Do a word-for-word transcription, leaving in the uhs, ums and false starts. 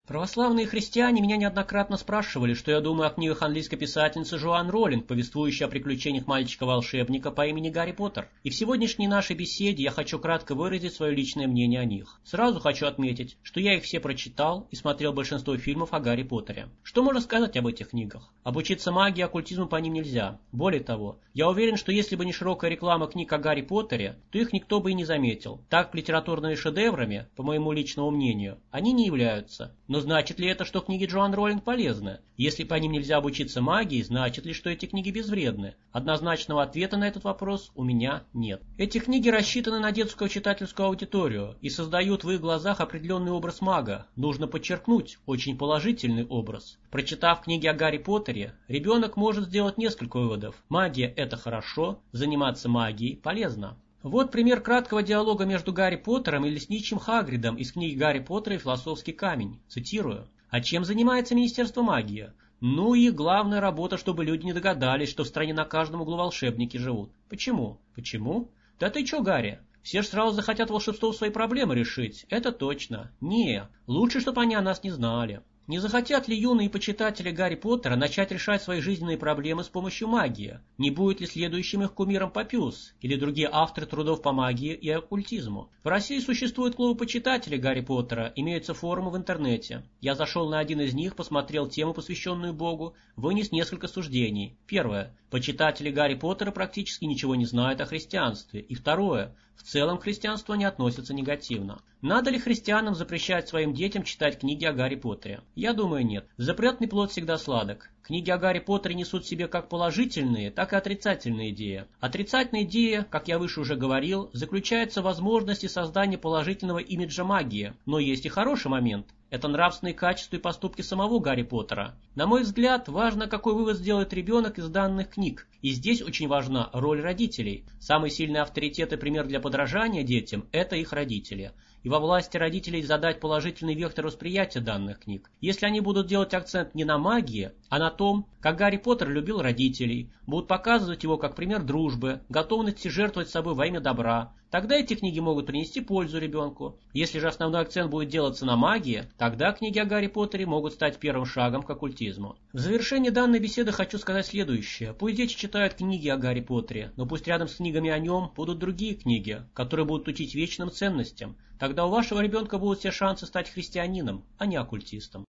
Православные христиане меня неоднократно спрашивали, что я думаю о книгах английской писательницы Джоан Роулинг, повествующей о приключениях мальчика-волшебника по имени Гарри Поттер. И в сегодняшней нашей беседе я хочу кратко выразить свое личное мнение о них. Сразу хочу отметить, что я их все прочитал и смотрел большинство фильмов о Гарри Поттере. Что можно сказать об этих книгах? Обучиться магии и оккультизму по ним нельзя. Более того, я уверен, что если бы не широкая реклама книг о Гарри Поттере, то их никто бы и не заметил. Так литературными шедеврами, по моему личному мнению, они не являются. Но значит ли это, что книги Джоан Роулинг полезны? Если по ним нельзя обучиться магии, значит ли, что эти книги безвредны? Однозначного ответа на этот вопрос у меня нет. Эти книги рассчитаны на детскую читательскую аудиторию и создают в их глазах определенный образ мага. Нужно подчеркнуть, очень положительный образ. Прочитав книги о Гарри Поттере, ребенок может сделать несколько выводов. Магия – это хорошо, заниматься магией полезно. Вот пример краткого диалога между Гарри Поттером и лесничим Хагридом из книги «Гарри Поттер и философский камень». Цитирую. «А чем занимается Министерство магии? Ну и главная работа, чтобы люди не догадались, что в стране на каждом углу волшебники живут. Почему? Почему? Да ты чё, Гарри? Все ж сразу захотят волшебством свои проблемы решить. Это точно. Не, лучше, чтобы они о нас не знали». Не захотят ли юные почитатели Гарри Поттера начать решать свои жизненные проблемы с помощью магии? Не будет ли следующим их кумиром Папюс или другие авторы трудов по магии и оккультизму? В России существуют клубы почитателей Гарри Поттера, имеются форумы в интернете. Я зашел на один из них, посмотрел тему, посвященную Богу, вынес несколько суждений. Первое. Почитатели Гарри Поттера практически ничего не знают о христианстве. И второе. В целом к христианству они относятся негативно. Надо ли христианам запрещать своим детям читать книги о Гарри Поттере? Я думаю, нет. Запретный плод всегда сладок. Книги о Гарри Поттере несут в себе как положительные, так и отрицательные идеи. Отрицательная идея, как я выше уже говорил, заключается в возможности создания положительного имиджа магии. Но есть и хороший момент. Это нравственные качества и поступки самого Гарри Поттера. На мой взгляд, важно, какой вывод сделает ребенок из данных книг. И здесь очень важна роль родителей. Самый сильный авторитет и пример для подражания детям – это их родители. И во власти родителей задать положительный вектор восприятия данных книг. Если они будут делать акцент не на магии, а на том, как Гарри Поттер любил родителей, будут показывать его как пример дружбы, готовности жертвовать собой во имя добра, тогда эти книги могут принести пользу ребенку. Если же основной акцент будет делаться на магии, тогда книги о Гарри Поттере могут стать первым шагом к оккультизму. В завершении данной беседы хочу сказать следующее. Пусть дети читают книги о Гарри Поттере, но пусть рядом с книгами о нем будут другие книги, которые будут учить вечным ценностям. Тогда у вашего ребенка будут все шансы стать христианином, а не оккультистом.